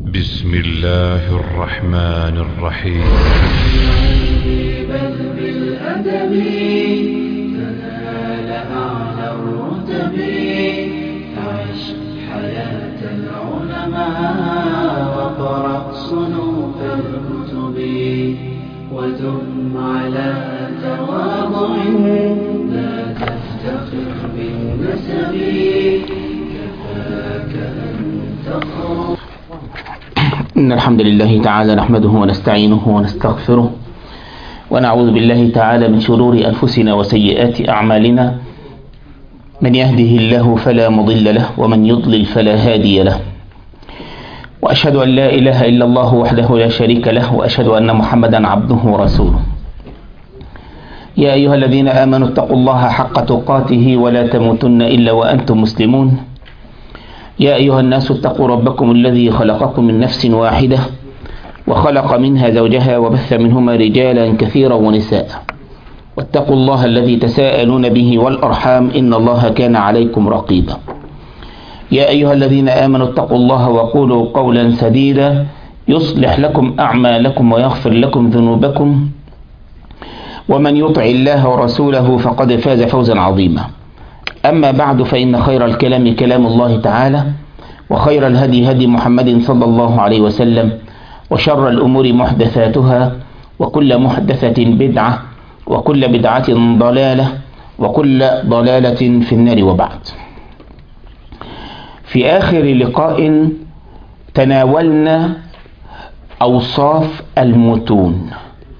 بسم الله الرحمن الرحيم. بل بالأدب تنال أعلى الرتب، فعش حياة العلماء وقرأ صنوف الكتب، ودم على تواضع لا تفتخر بالنسب، كفاك أن تخرج. إن الحمد لله تعالى نحمده ونستعينه ونستغفره، ونعوذ بالله تعالى من شرور أنفسنا وسيئات أعمالنا. من يهده الله فلا مضل له، ومن يضلل فلا هادي له. وأشهد أن لا إله إلا الله وحده لا شريك له، وأشهد أن محمدا عبده ورسوله. يا أيها الذين آمنوا اتقوا الله حق تقاته ولا تموتن إلا وأنتم مسلمون. يا أيها الناس اتقوا ربكم الذي خلقكم من نفس واحدة، وخلق منها زوجها، وبث منهما رجالا كثيرا ونساء. واتقوا الله الذي تساءلون به والأرحام، إن الله كان عليكم رقيبا. يا أيها الذين آمنوا اتقوا الله وقولوا قولا سديدا يصلح لكم أعمالكم ويغفر لكم ذنوبكم، ومن يطع الله ورسوله فقد فاز فوزا عظيما. أما بعد، فإن خير الكلام كلام الله تعالى، وخير الهدي هدي محمد صلى الله عليه وسلم، وشر الأمور محدثاتها، وكل محدثة بدعة، وكل بدعة ضلالة، وكل ضلالة في النار. وبعد، في آخر لقاء تناولنا أوصاف المتون.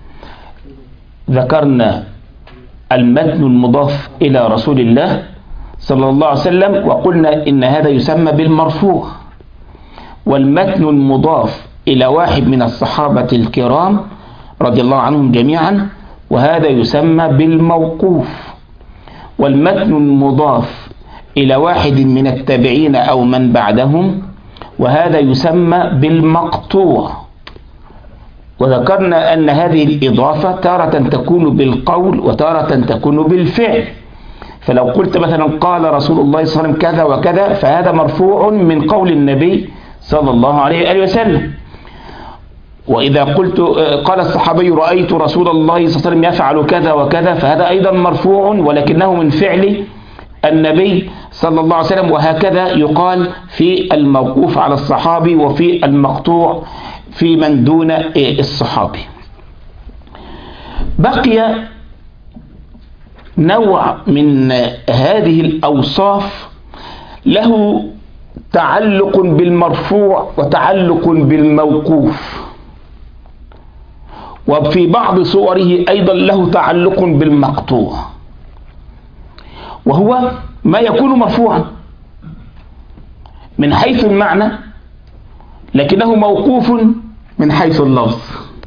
ذكرنا المتن المضاف إلى رسول الله صلى الله عليه وسلم، وقلنا إن هذا يسمى بالمرفوع، والمتن المضاف إلى واحد من الصحابة الكرام رضي الله عنهم جميعا، وهذا يسمى بالموقوف. والمتن المضاف إلى واحد من التابعين أو من بعدهم، وهذا يسمى بالمقطوع. وذكرنا أن هذه الإضافة تارة تكون بالقول وتارة تكون بالفعل. فلو قلت مثلا قال رسول الله صلى الله عليه وسلم كذا وكذا، فهذا مرفوع من قول النبي صلى الله عليه وسلم. وإذا قلت قال الصحابي رأيت رسول الله صلى الله عليه وسلم يفعل كذا وكذا، فهذا أيضا مرفوع ولكنه من فعل النبي صلى الله عليه وسلم. وهكذا يقال في الموقوف على الصحابي، وفي المقطوع في من دون الصحابي. بقي نوع من هذه الأوصاف له تعلق بالمرفوع وتعلق بالموقوف، وفي بعض صوره أيضا له تعلق بالمقطوع، وهو ما يكون مرفوعا من حيث المعنى لكنه موقوف من حيث اللفظ.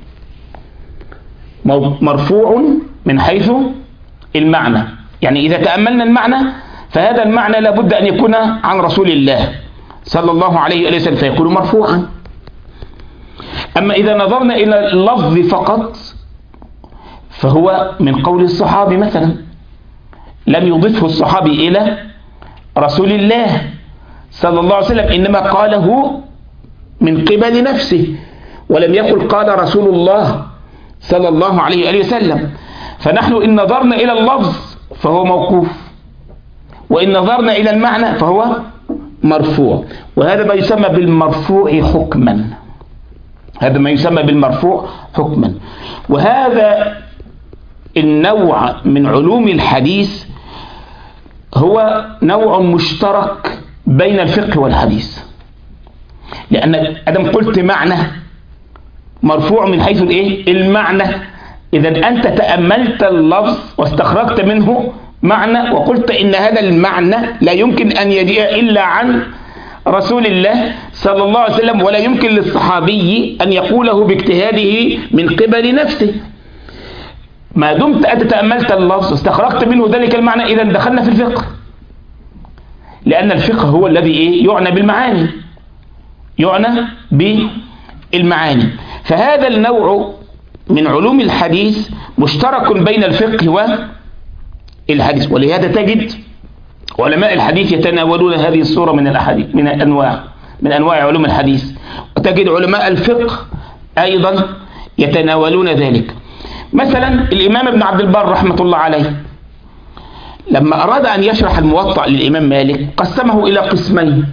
مرفوع من حيث المعنى، يعني إذا تأملنا المعنى فهذا المعنى لابد أن يكون عن رسول الله صلى الله عليه وسلم فيكون مرفوعا. أما إذا نظرنا إلى اللفظ فقط فهو من قول الصحابي مثلا، لم يضفه الصحابي إلى رسول الله صلى الله عليه وسلم، إنما قاله من قبل نفسه، ولم يقل قال رسول الله صلى الله عليه وسلم. فنحن إن نظرنا إلى اللفظ فهو موقوف، وإن نظرنا إلى المعنى فهو مرفوع. وهذا ما يسمى بالمرفوع حكما. هذا ما يسمى بالمرفوع حكما. وهذا النوع من علوم الحديث هو نوع مشترك بين الفقه والحديث، لأن أدم قلت معنى مرفوع من حيث المعنى، إذا أنت تأملت اللفظ واستخرجت منه معنى، وقلت إن هذا المعنى لا يمكن أن يجيء إلا عن رسول الله صلى الله عليه وسلم، ولا يمكن للصحابي أن يقوله باجتهاده من قبل نفسه. ما دمت أنت تأملت اللفظ واستخرجت منه ذلك المعنى، إذا دخلنا في الفقه، لأن الفقه هو الذي يعنى بالمعاني، يعنى بالمعاني. فهذا النوع من علوم الحديث مشترك بين الفقه والحديث، ولهذا تجد علماء الحديث يتناولون هذه الصورة من الأحاديث، من أنواع علوم الحديث. وتجد علماء الفقه أيضا يتناولون ذلك. مثلا الإمام ابن عبد البر رحمة الله عليه لما أراد أن يشرح الموطأ للإمام مالك قسمه إلى قسمين.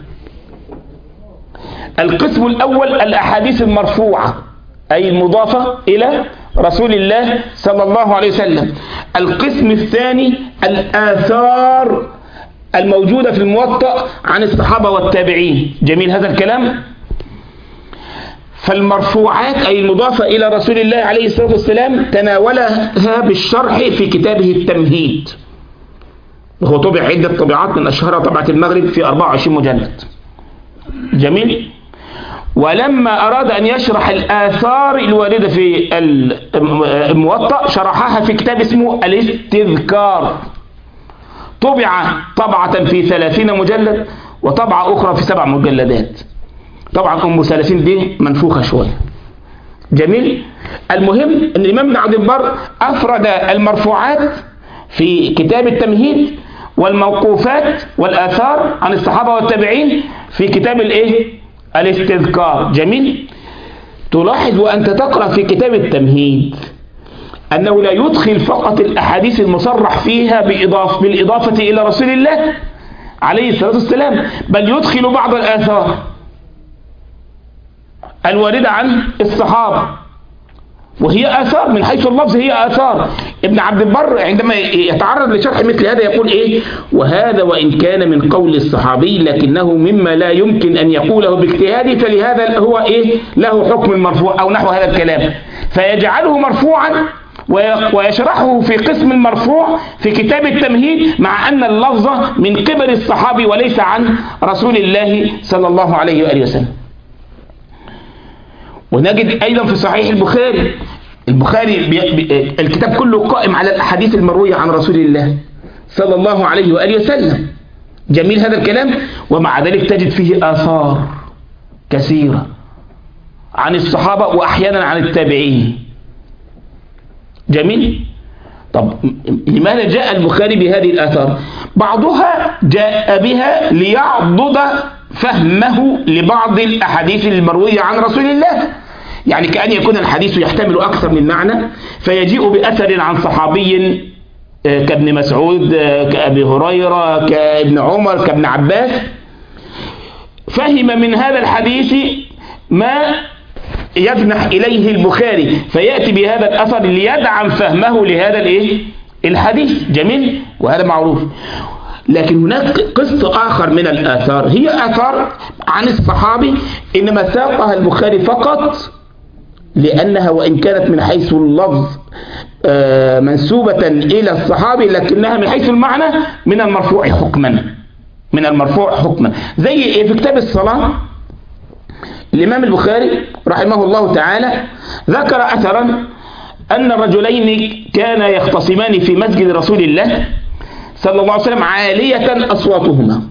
القسم الأول الأحاديث المرفوعة أي المضافة إلى رسول الله صلى الله عليه وسلم. القسم الثاني الآثار الموجودة في الموطأ عن الصحابة والتابعين. جميل هذا الكلام. فالمرفوعات أي المضافة إلى رسول الله عليه الصلاة والسلام تناولها بالشرح في كتابه التمهيد، وهو طبع عدة طبعات من أشهرها طبعة المغرب في 24 مجلد. جميل. ولما أراد أن يشرح الآثار الواردة في الموطأ شرحها في كتاب اسمه الاستذكار، طبع طبعة في 30 مجلد وطبعة أخرى في 7 مجلدات. طبعا أم 30 دي منفوخة شوية. جميل. المهم أن الإمام ابن عبد البر أفرد المرفوعات في كتاب التمهيد والموقوفات والآثار عن الصحابة والتابعين في كتاب الاستذكار. جميل. تلاحظ وأنت تقرأ في كتاب التمهيد أنه لا يدخل فقط الأحاديث المصرح فيها بالإضافة إلى رسول الله عليه الصلاة والسلام، بل يدخل بعض الآثار الواردة عن الصحابة، وهي آثار من حيث اللفظ، هي آثار. ابن عبد البر عندما يتعرض لشرح مثل هذا يقول وهذا وإن كان من قول الصحابي لكنه مما لا يمكن أن يقوله باجتهاده، فلهذا هو له حكم المرفوع أو نحو هذا الكلام، فيجعله مرفوعا ويشرحه في قسم المرفوع في كتاب التمهيد، مع أن اللفظ من قبل الصحابي وليس عن رسول الله صلى الله عليه وآله وسلم. ونجد أيضا في صحيح البخاري الكتاب كله قائم على الأحاديث المروية عن رسول الله صلى الله عليه وآله وسلم. جميل هذا الكلام. ومع ذلك تجد فيه آثار كثيرة عن الصحابة وأحيانا عن التابعين. جميل. طب لماذا جاء البخاري بهذه الآثار؟ بعضها جاء بها ليعضد فهمه لبعض الأحاديث المروية عن رسول الله، يعني كأن يكون الحديث يحتمل أكثر من معنى، فيجيء بأثر عن صحابي كابن مسعود كأبي هريرة كابن عمر كابن عباس، فهم من هذا الحديث ما يجنح إليه البخاري فيأتي بهذا الأثر ليدعم فهمه لهذا الحديث. جميل. وهذا معروف. لكن هناك قسط آخر من الآثار هي آثار عن الصحابي، إنما ساقها البخاري فقط لأنها وإن كانت من حيث اللفظ منسوبة إلى الصحابي، لكنها من حيث المعنى من المرفوع حكما. زي في كتاب الصلاة الإمام البخاري رحمه الله تعالى ذكر أثرا أن رجلين كانا يختصمان في مسجد رسول الله صلى الله عليه وسلم عالية أصواتهما،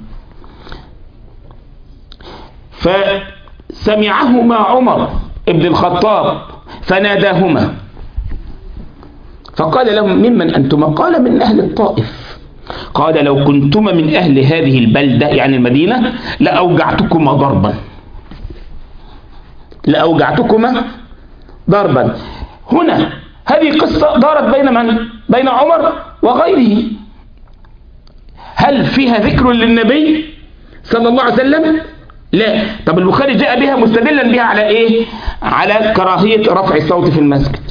فسمعهما عمر ابن الخطاب فناداهما فقال لهم ممن أنتما؟ قال من أهل الطائف. قال لو كنتما من أهل هذه البلدة يعني المدينة لأوجعتكما ضربا. هنا هذه قصة دارت بين من؟ بين عمر وغيره. هل فيها ذكر للنبي صلى الله عليه وسلم؟ لا. طب البخاري جاء بها مستدلا بها على على كراهية رفع الصوت في المسجد.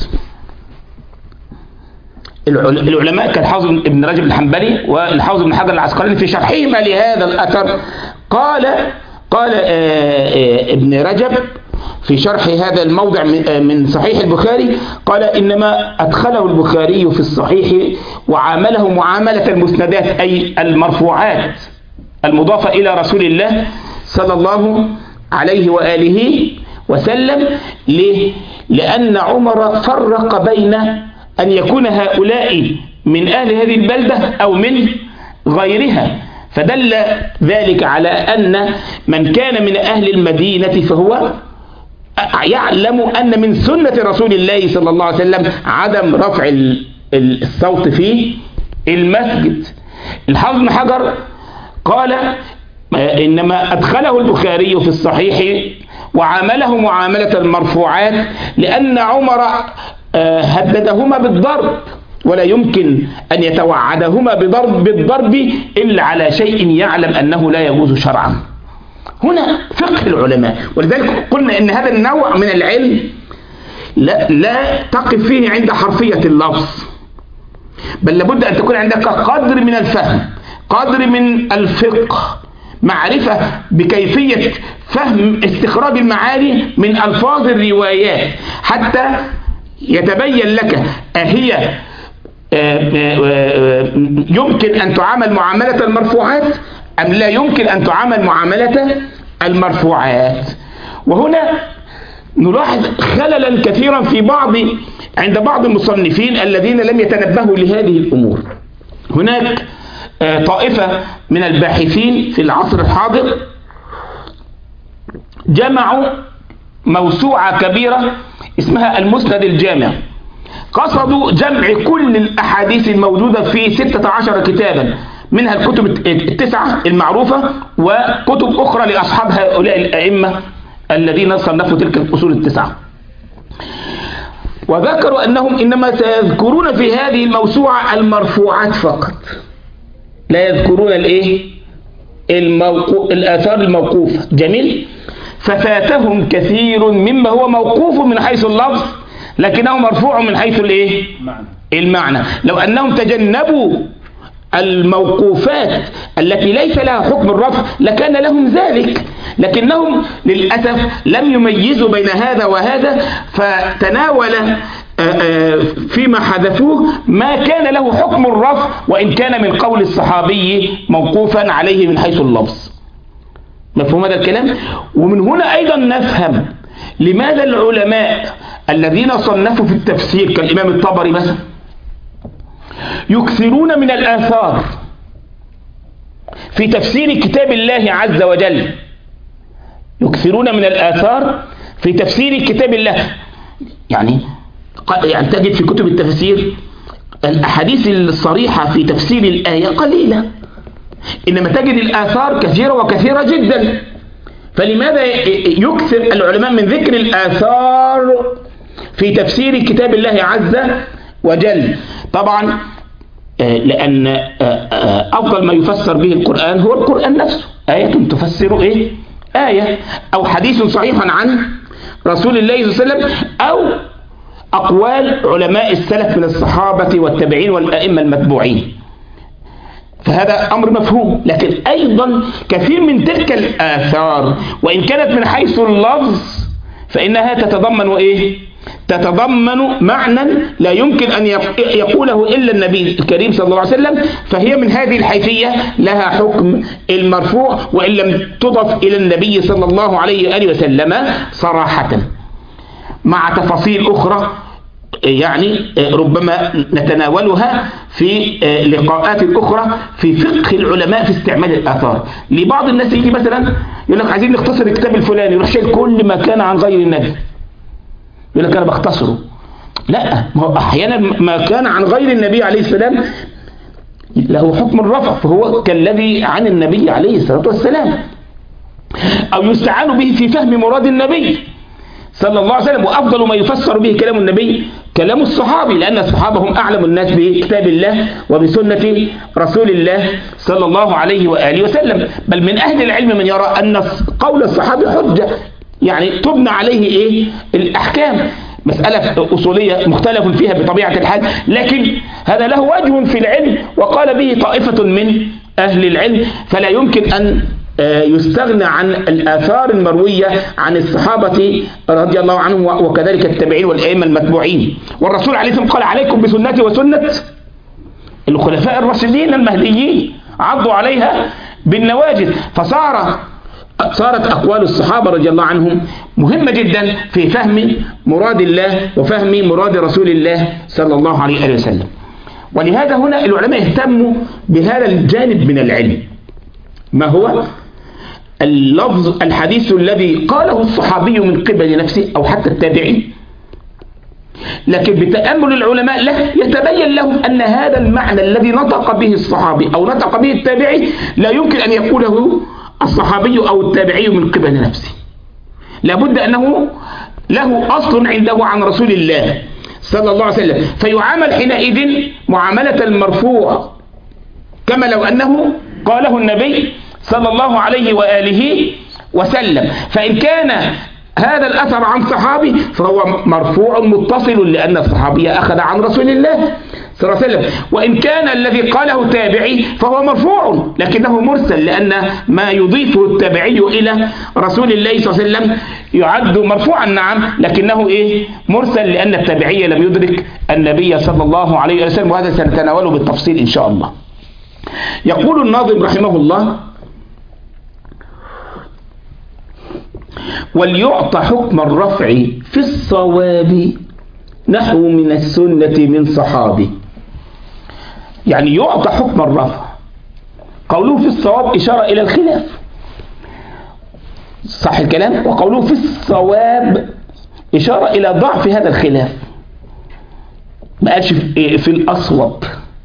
العلماء كالحافظ ابن رجب الحنبلي والحافظ ابن حجر العسقلاني في شرحهما لهذا الأثر قال ابن رجب في شرح هذا الموضع من صحيح البخاري، قال إنما أدخله البخاري في الصحيح وعامله معاملة المسندات أي المرفوعات المضافة إلى رسول الله صلى الله عليه وآله وسلم. ليه؟ لأن عمر فرق بين أن يكون هؤلاء من أهل هذه البلدة أو من غيرها، فدل ذلك على أن من كان من أهل المدينة فهو يعلم أن من سنة رسول الله صلى الله عليه وسلم عدم رفع الصوت في المسجد. الحافظ بن حجر قال إنما أدخله البخاري في الصحيح وعامله معاملة المرفوعات، لأن عمر هددهما بالضرب، ولا يمكن أن يتوعدهما بالضرب إلا على شيء يعلم أنه لا يجوز شرعا. هنا فقه العلماء، ولذلك قلنا إن هذا النوع من العلم لا تقف فيه عند حرفية اللفظ، بل لابد أن تكون عندك قدر من الفهم، قدر من الفقه، معرفة بكيفية فهم استخراج المعاني من ألفاظ الروايات، حتى يتبين لك أهي يمكن أن تعامل معاملة المرفوعات أم لا يمكن أن تعامل معاملة المرفوعات. وهنا نلاحظ خللا كثيرا عند بعض المصنفين الذين لم يتنبهوا لهذه الأمور. هناك طائفة من الباحثين في العصر الحاضر جمعوا موسوعة كبيرة اسمها المسند الجامع، قصدوا جمع كل الأحاديث الموجودة في 16 كتابا، منها الكتب التسعة المعروفة وكتب أخرى لأصحاب هؤلاء الأئمة الذين صنفوا تلك الأصول التسعة. وذكروا أنهم إنما سيذكرون في هذه الموسوعة المرفوعات فقط، لا يذكرون الآثار الموقوفة. جميل. ففاتهم كثير مما هو موقوف من حيث اللفظ لكنه مرفوع من حيث المعنى. لو أنهم تجنبوا الموقوفات التي ليس لها حكم الرفع لكان لهم ذلك، لكنهم للأسف لم يميزوا بين هذا وهذا، فتناول فيما حدثوه ما كان له حكم الرفع وإن كان من قول الصحابي موقوفا عليه من حيث اللفظ. مفهوم هذا الكلام؟ ومن هنا أيضا نفهم لماذا العلماء الذين صنفوا في التفسير كالإمام الطبري مثلا يكثرون من الآثار في تفسير كتاب الله عز وجل، يكثرون من الآثار في تفسير كتاب الله. يعني تجد في كتب التفسير الأحاديث الصريحة في تفسير الآية قليلة، إنما تجد الآثار كثيرة وكثيرة جدا. فلماذا يكثر العلماء من ذكر الآثار في تفسير كتاب الله عز وجل؟ طبعا لأن أفضل ما يفسر به القرآن هو القرآن نفسه، آية تفسر آية، أو حديث صحيح عن رسول الله صلى الله عليه وسلم، أو أقوال علماء السلف من الصحابة والتابعين والأئمة المتبوعين. فهذا أمر مفهوم. لكن أيضا كثير من تلك الآثار وإن كانت من حيث اللفظ فإنها تتضمن معنى لا يمكن أن يقوله إلا النبي الكريم صلى الله عليه وسلم، فهي من هذه الحيثية لها حكم المرفوع وإن لم تضف إلى النبي صلى الله عليه وآله وسلم صراحة، مع تفاصيل أخرى يعني ربما نتناولها في لقاءات أخرى في فقه العلماء في استعمال الآثار. لبعض الناس يجي مثلا يقول لك عايزين نختصر الكتاب الفلاني، يروح شايل كل ما كان عن غير النبي، يقول لك أنا بختصره. لا، ما هو أحيانا ما كان عن غير النبي عليه السلام له حكم الرفع، فهو كالذي عن النبي عليه الصلاة والسلام، أو يستعان به في فهم مراد النبي صلى الله عليه وسلم. وأفضل ما يفسر به كلام النبي كلام الصحابي، لأن الصحابة هم أعلم الناس بكتاب الله وبسنة رسول الله صلى الله عليه وآله وسلم. بل من أهل العلم من يرى أن قول الصحابي حجة، يعني تبنى عليه الأحكام. مسألة أصولية مختلف فيها بطبيعة الحال، لكن هذا له وجه في العلم وقال به طائفة من أهل العلم، فلا يمكن أن يستغنى عن الآثار المروية عن الصحابة رضي الله عنهم وكذلك التابعين والأئمة المتبوعين. والرسول عليه الصلاة والسلام قال عليكم بسنتي وسنة الخلفاء الراشدين المهديين، عضوا عليها بالنواجذ. فصارت أقوال الصحابة رضي الله عنهم مهمة جدا في فهم مراد الله وفهم مراد رسول الله صلى الله عليه وسلم. ولهذا هنا العلماء اهتموا بهذا الجانب من العلم، ما هو اللفظ الحديث الذي قاله الصحابي من قبل نفسه أو حتى التابعين، لكن بتأمل العلماء له يتبين لهم أن هذا المعنى الذي نطق به الصحابي أو نطق به التابعي لا يمكن أن يقوله الصحابي أو التابعي من قبل نفسه، لابد أنه له أصل عنده عن رسول الله صلى الله عليه وسلم، فيعامل حينئذ معاملة المرفوع كما لو أنه قاله النبي صلى الله عليه وآله وسلم. فإن كان هذا الأثر عن صحابي فهو مرفوع متصل، لأن الصحابي أخذ عن رسول الله صلى الله عليه وسلم. وإن كان الذي قاله تابعي فهو مرفوع لكنه مرسل، لأن ما يضيفه التابعي إلى رسول الله صلى الله عليه وسلم يعد مرفوعا نعم، لكنه مرسل، لأن التابعي لم يدرك النبي صلى الله عليه وسلم، وهذا سنتناوله بالتفصيل إن شاء الله. يقول الناظم رحمه الله: وليعطى حكم الرفع في الصواب نحو من السنة من صحابي. يعني يعطى حكم الرفع، قوله في الصواب إشارة إلى الخلاف، صح الكلام؟ وقوله في الصواب إشارة إلى ضعف هذا الخلاف، ما قالش في الأصوب،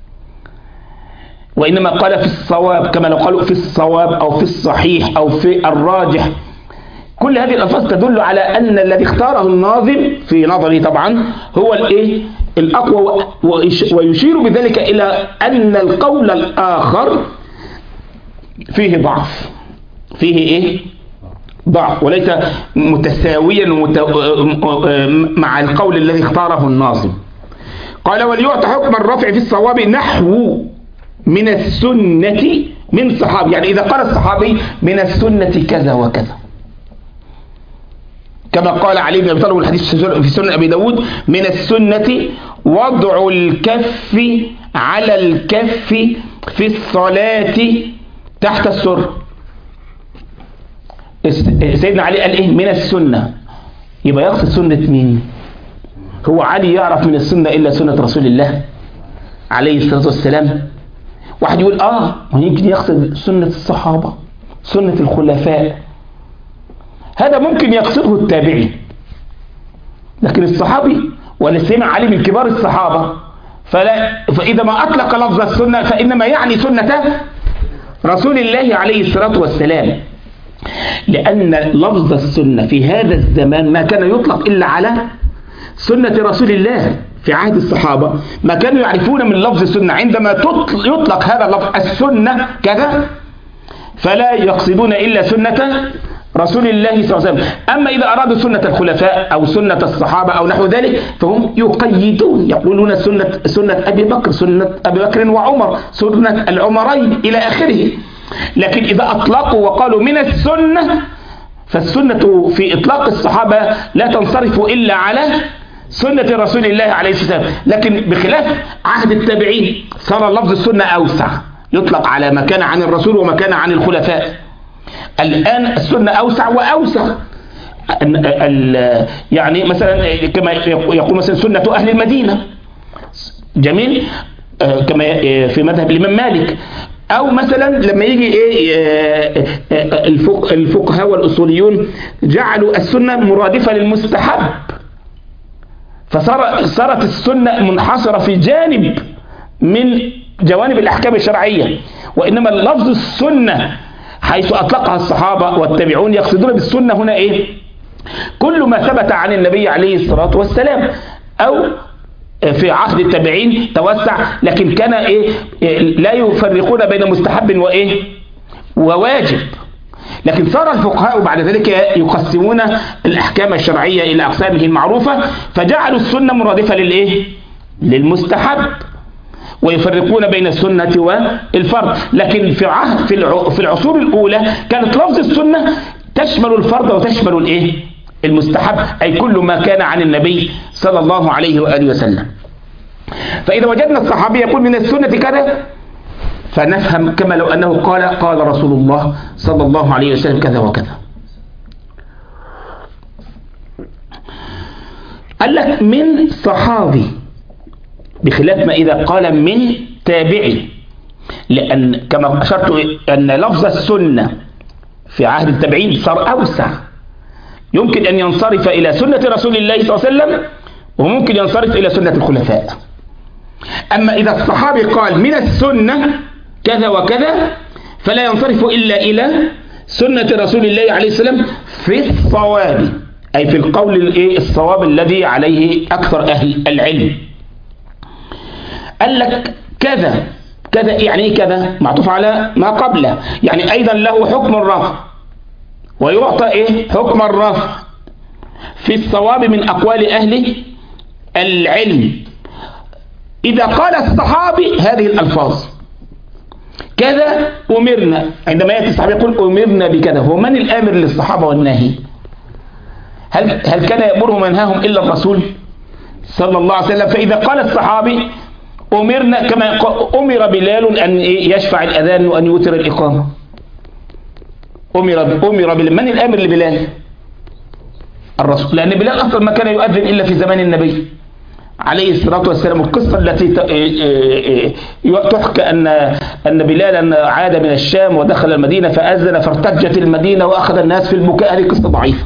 وإنما قال في الصواب، كما لو قالوا في الصواب أو في الصحيح أو في الراجح. كل هذه الألفاظ تدل على أن الذي اختاره الناظم في نظري طبعا هو الأقوى، ويشير بذلك إلى أن القول الآخر فيه ضعف، فيه ضعف، وليس متساويا مع القول الذي اختاره الناظم. قال: وليعطى حكم الرفع في الصواب نحو من السنة من صحابي. يعني إذا قال الصحابي من السنة كذا وكذا، كما قال علي بن أبي طالب الحديث في سنن أبي داود: من السنة وضع الكف على الكف في الصلاة تحت السر. سيدنا علي قال من السنة، يبقى يقصد سنة مين؟ هو علي يعرف من السنة إلا سنة رسول الله عليه الصلاة والسلام؟ واحد يقول ويمكن يقصد سنة الصحابة، سنة الخلفاء، هذا ممكن يقصده التابعي، لكن الصحابي ولسيما علي من كبار الصحابة، فإذا ما أطلق لفظ السنة فإنما يعني سنة رسول الله عليه الصلاة والسلام، لأن لفظ السنة في هذا الزمان ما كان يطلق إلا على سنة رسول الله. في عهد الصحابة ما كانوا يعرفون من لفظ السنة، عندما يطلق هذا اللفظ السنة كذا فلا يقصدون إلا سنة رسول الله صلى الله عليه وسلم. أما إذا أرادوا سنة الخلفاء أو سنة الصحابة أو نحو ذلك فهم يقيدون، يقولون سنة أبي بكر، سنة أبي بكر وعمر، سنة العمرين إلى آخره. لكن إذا أطلقوا وقالوا من السنة، فالسنة في إطلاق الصحابة لا تنصرف إلا على سنة رسول الله عليه الصلاة والسلام. لكن بخلاف عهد التابعين صار لفظ السنة أوسع، يطلق على ما كان عن الرسول وما كان عن الخلفاء. الآن السنة أوسع وأوسع، يعني مثلا كما يقول مثلا سنة أهل المدينة، جميل، كما في مذهب الإمام مالك. أو مثلا لما يجي الفقهاء والأصوليون جعلوا السنة مرادفة للمستحب، فصارت السنة منحصرة في جانب من جوانب الأحكام الشرعية، وإنما لفظ السنة حيث أطلقها الصحابة والتابعون يقصدون بالسنة هنا كل ما ثبت عن النبي عليه الصلاة والسلام. أو في عهد التابعين توسع، لكن كان لا يفرقون بين مستحب وواجب. لكن صار الفقهاء بعد ذلك يقسمون الأحكام الشرعية إلى أقسامه المعروفة، فجعلوا السنة مرادفة للمستحب، ويفرقون بين السنة والفرض. لكن في العصور الأولى كانت لفظ السنة تشمل الفرض وتشمل المستحب، أي كل ما كان عن النبي صلى الله عليه وآله وسلم. فإذا وجدنا الصحابي يقول من السنة كذا، فنفهم كما لو أنه قال رسول الله صلى الله عليه وسلم كذا وكذا. قال لك من صحابي، بخلاف ما إذا قال من تابعي، لأن كما أشرت أن لفظ السنة في عهد التابعين صار أوسع، يمكن أن ينصرف إلى سنة رسول الله صلى الله عليه وسلم، وممكن ينصرف إلى سنة الخلفاء. أما إذا الصحابي قال من السنة كذا وكذا فلا ينصرف إلا إلى سنة رسول الله عليه السلام في الصواب، أي في القول الصواب الذي عليه أكثر أهل العلم. قال لك كذا كذا، يعني ايه كذا؟ معطوف على ما قبله، يعني أيضا له حكم الرفع، ويعطى حكم الرفع في الصواب من أقوال أهل العلم إذا قال الصحابي هذه الألفاظ: كذا أمرنا. عندما يأتي الصحابي يقول أمرنا بكذا، هو من الآمر للصحابة والناهي؟ هل كان يأمرهم وينهاهم إلا الرسول صلى الله عليه وسلم؟ فإذا قال الصحابي أمرنا، كما أمر بلال أن يشفع الأذان وأن يوتر الإقامة، أمر بلال. من الآمر لبلال؟ الرسول، لأن بلال أصلا ما كان يؤذن إلا في زمان النبي عليه الصلاة والسلام. القصة التي تحكى أن بلالا عاد من الشام ودخل المدينة فأذن فارتجت المدينة وأخذ الناس في البكاء، هذه قصة ضعيفة.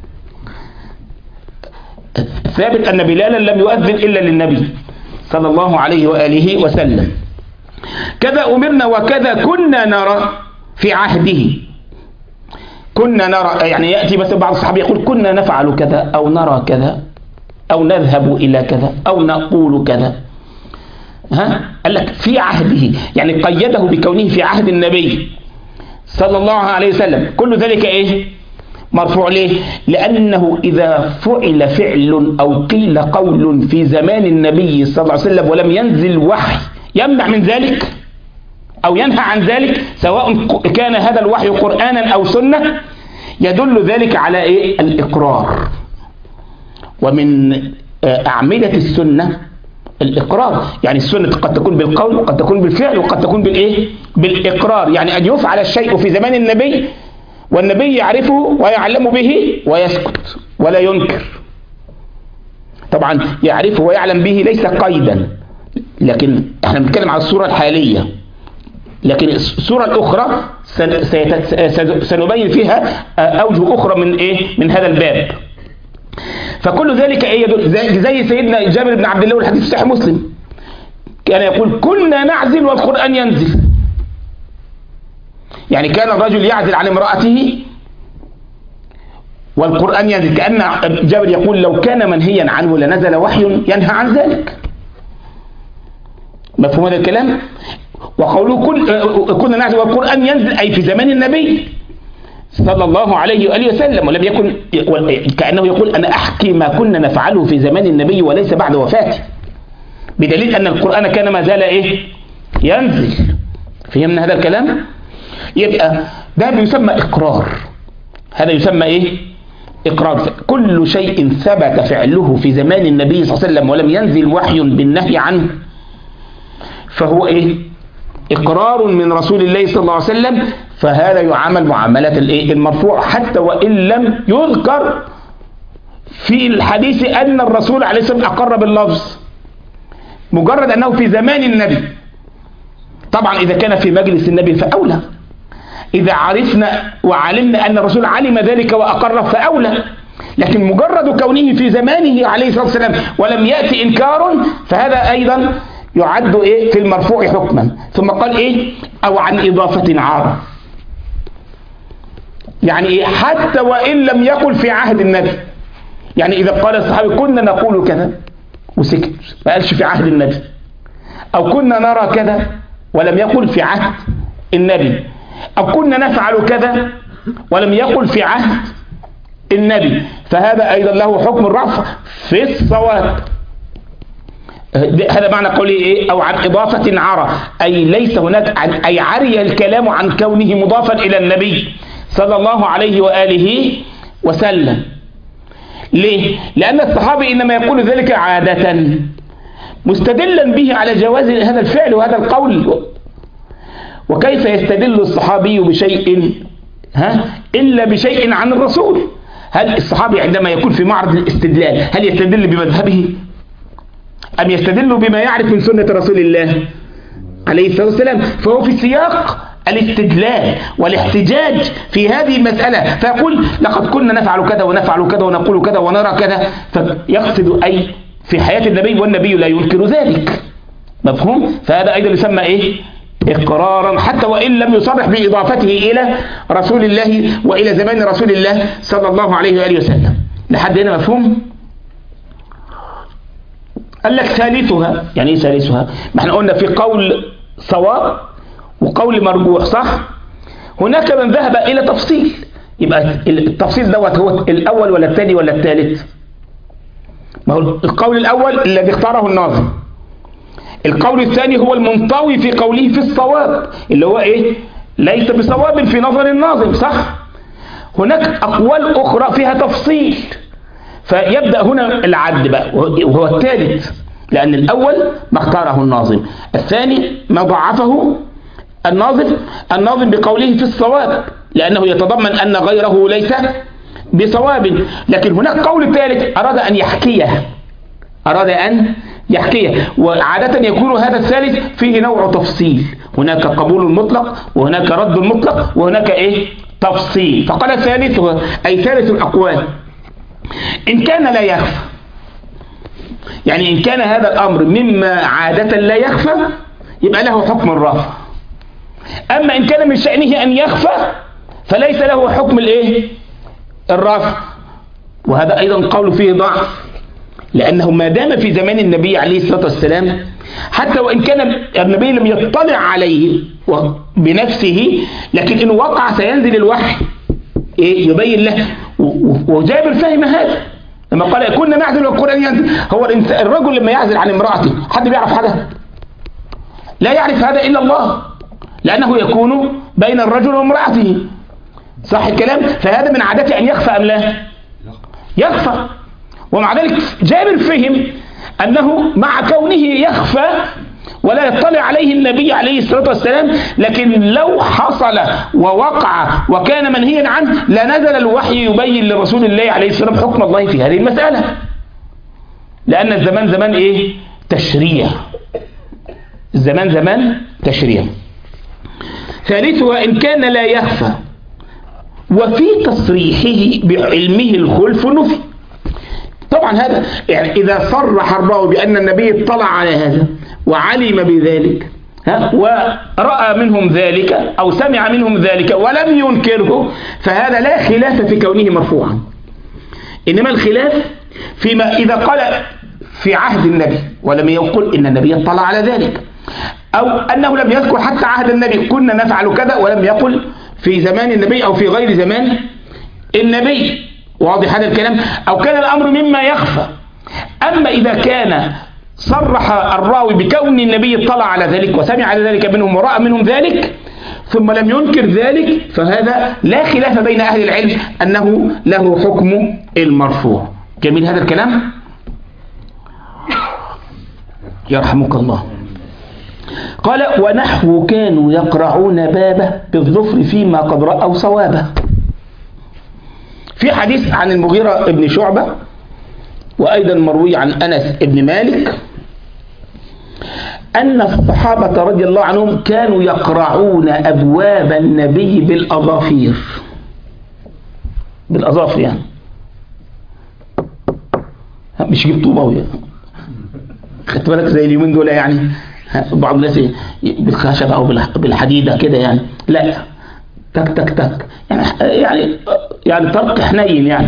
ثابت أن بلالا لم يؤذن إلا للنبي صلى الله عليه وآله وسلم. كذا أمرنا وكذا كنا نرى في عهده. كنا نرى يعني يأتي مثلا بعض الصحابة يقول كنا نفعل كذا أو نرى كذا أو نذهب إلى كذا أو نقول كذا. قال لك في عهده، يعني قيده بكونه في عهد النبي صلى الله عليه وسلم. كل ذلك مرفوع. ليه؟ لأنه إذا فعل فعل أو قيل قول في زمان النبي صلى الله عليه وسلم ولم ينزل وحي يمنع من ذلك أو ينهى عن ذلك، سواء كان هذا الوحي قرآنا أو سنة، يدل ذلك على الإقرار. ومن أعمدة السنة الإقرار، يعني السنة قد تكون بالقول وقد تكون بالفعل وقد تكون بالإقرار، يعني أن يفعل الشيء في زمان النبي والنبي يعرفه ويعلم به ويسكت ولا ينكر. طبعا يعرفه ويعلم به ليس قيدا، لكن احنا بنتكلم على الصورة الحالية، لكن الصورة الأخرى سنبين فيها أوجه أخرى من هذا الباب. فكل ذلك يدل، زي سيدنا جابر بن عبد الله والحديث في صحيح مسلم كان يقول كنا نعزل والقرآن ينزل. يعني كان الرجل يعزل عن امرأته والقرآن ينزل، كأن جابر يقول لو كان منهيا عنه لنزل وحي ينهى عن ذلك. مفهوم هذا الكلام؟ وقوله كنا نعزل والقرآن ينزل أي في زمان النبي صلى الله عليه وآله وسلم، ولم يكن كأنه يقول أنا أحكي ما كنا نفعله في زمان النبي وليس بعد وفاته، بدليل أن القرآن كان ما زال ينزل. فهمنا هذا الكلام؟ يبقى ده بيسمى إقرار. هذا يسمى إقرار. كل شيء ثبت فعله في زمان النبي صلى الله عليه وسلم ولم ينزل وحي بالنهي عنه فهو إقرار من رسول الله صلى الله عليه وسلم، فهذا يعامل معاملة المرفوع حتى وإن لم يذكر في الحديث أن الرسول عليه الصلاة والسلام أقر باللفظ، مجرد أنه في زمان النبي. طبعا إذا كان في مجلس النبي فأولى، إذا عرفنا وعلمنا أن الرسول علم ذلك وأقر فأولى، لكن مجرد كونه في زمانه عليه الصلاة والسلام ولم يأتي إنكار فهذا أيضا يعد في المرفوع حكما. ثم قال أو عن إضافة عارة، يعني حتى وإن لم يقل في عهد النبي. يعني إذا قال الصحابي كنا نقول كذا وسكت ما قالش في عهد النبي، أو كنا نرى كذا ولم يقل في عهد النبي، أو كنا نفعل كذا ولم يقل في عهد النبي، فهذا أيضا له حكم الرفع في الصواب. هذا معنى قولي أو عن إضافة عرى، أي ليس هناك أي عري الكلام عن كونه مضافا إلى النبي صلى الله عليه وآله وسلم. ليه؟ لأن الصحابي إنما يقول ذلك عادة مستدلا به على جواز هذا الفعل وهذا القول. وكيف يستدل الصحابي بشيء إلا بشيء عن الرسول؟ هل الصحابي عندما يكون في معرض الاستدلال هل يستدل بمذهبه أم يستدل بما يعرف من سنة رسول الله عليه الصلاة والسلام؟ فهو في سياق الاستدلال والاحتجاج في هذه المسألة، فيقول لقد كنا نفعل كذا ونفعل كذا ونقول كذا ونرى كذا، فيقصد أي في حياة النبي والنبي لا ينكر ذلك. مفهوم؟ فهذا أيضا يسمى إقرارا حتى وإن لم يصرح بإضافته إلى رسول الله وإلى زمان رسول الله صلى الله عليه وآله وسلم. لحد هنا مفهوم؟ قال لك ثالثها. يعني إيه ثالثها؟ ما احنا قلنا في قول صواب وقول مرجوح، صح؟ هناك من ذهب إلى تفصيل. يبقى التفصيل دوت هو الأول ولا الثاني ولا الثالث؟ ما هو القول الأول الذي اختاره الناظم. القول الثاني هو المنطوي في قوله في الصواب، اللي هو إيه؟ ليس بصواب في نظر الناظم، صح؟ هناك أقوال أخرى فيها تفصيل، فيبدأ هنا العد بقى، وهو الثالث، لأن الأول ما اختاره الناظم، الثاني ما ضعفه الناظم بقوله في الصواب، لأنه يتضمن أن غيره ليس بصواب. لكن هناك قول ثالث أراد أن يحكيه، وعادة يكون هذا الثالث فيه نوع تفصيل، هناك قبول مطلق وهناك رد مطلق وهناك إيه؟ تفصيل. فقال ثالثها أي ثالث الأقوال إن كان لا يخفى، يعني إن كان هذا الأمر مما عادة لا يخفى يبقى له حكم الرفع، أما إن كان من شأنه أن يخفى فليس له حكم الإيه؟ الرفع. وهذا أيضا قول فيه ضعف، لأنه ما دام في زمان النبي عليه الصلاة والسلام حتى وإن كان النبي لم يطلع عليه بنفسه، لكن إن وقع سينزل الوحي إيه؟ يبين له. وجابر فهم هذا لما قال كنا نعزل والقرآن ينزل. هو الرجل لما يعزل عن امرأته حد بيعرف حاجة؟ لا يعرف هذا إلا الله، لأنه يكون بين الرجل وامرأته، صح الكلام؟ فهذا من عادته أن يخفى أم لا؟ يخفى. ومع ذلك جابر فهم أنه مع كونه يخفى ولا يطلع عليه النبي عليه الصلاة والسلام، لكن لو حصل ووقع وكان منهيا عنه لنزل الوحي يبين لرسول الله عليه الصلاة والسلام حكم الله في هذه المسألة، لأن الزمان زمان إيه؟ تشريع. الزمان زمان تشريع. ثالثها إن كان لا يخفى وفي تصريحه بعلمه الخلف نفي. طبعا هذا يعني إذا صرح الراوي بأن النبي اطلع على هذا وعلم بذلك ورأى منهم ذلك أو سمع منهم ذلك ولم ينكره، فهذا لا خلاف في كونه مرفوعا. إنما الخلاف فيما إذا قال في عهد النبي ولم يقل إن النبي اطلع على ذلك، أو أنه لم يذكر حتى عهد النبي كنا نفعل كذا ولم يقل في زمان النبي أو في غير زمان النبي. واضح هذا الكلام؟ أو كان الأمر مما يخفى. أما إذا كان صرح الراوي بكون النبي اطلع على ذلك وسمع على ذلك منهم ورأى منهم ذلك ثم لم ينكر ذلك، فهذا لا خلاف بين أهل العلم أنه له حكم المرفوع. جميل هذا الكلام؟ يرحمك الله. قال ونحو كانوا يقرعون بابه بالظفر فيما قد رأوا صوابه. في حديث عن المغيرة ابن شعبة وأيضا مروي عن أنس ابن مالك أن الصحابة رضي الله عنهم كانوا يقرعون أبواب النبي بالأظافير. بالأظافر يعني مش يجيب طوبة خدت بالك زي اليومين دول يعني بعض الناس بالخشبة أو بالحديدة كده يعني، لا تك تك تك يعني طرق حنين يعني.